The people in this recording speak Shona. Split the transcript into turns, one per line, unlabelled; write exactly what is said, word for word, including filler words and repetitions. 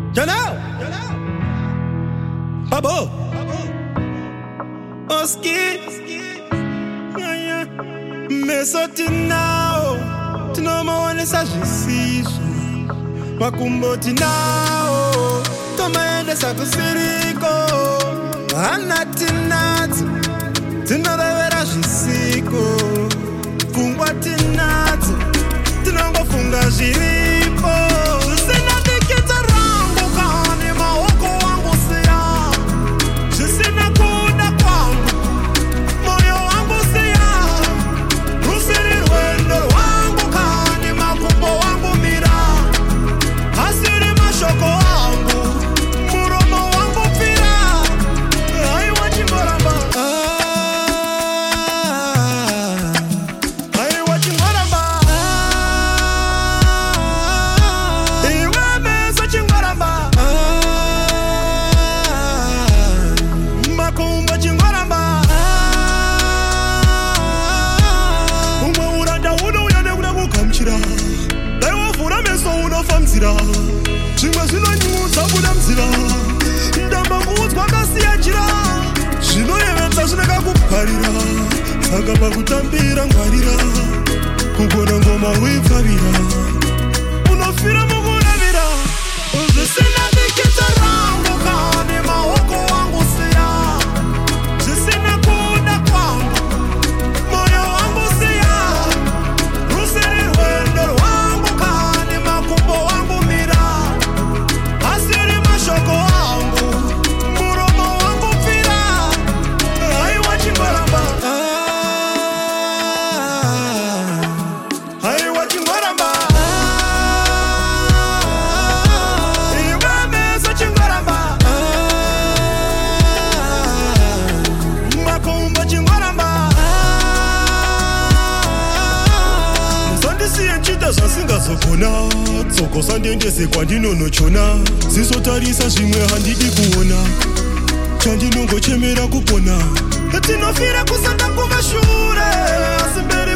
Janelle, Babo, Oski, Mesotinao, Tinomo Sajisiso, Makumbotinao, Tomaende Sakusiriko, Anatinat, Tinavera Jisico, Funguatinat, Tinongo Funga Jiripo.
Chimwe zvinonyudza buda mzira ndamba kuudzwa kasiyachira zvinoyevedza zvinaka kuparira saka pakutambira ngwarira kugona ngoma uipfavira unofira mukuravira zvisina dikita rangu kane maoko wangu siya zvisina kuda kwangu moyo wangu siya rusiri rwendo rwangu kane makumbo wangu mira asiri mashoko wangu muromo wangu pfira haiwa chingoramba haiwa chingoramba iwe meso chingoramba makumbo chingoramba musandisiye nchita zvasingazogona tsokosa ndiendese kwandinonochona zisotarisa zvimwe handidi kuona chandinongochemera kupona tinofira kusanda kumashure asi mberi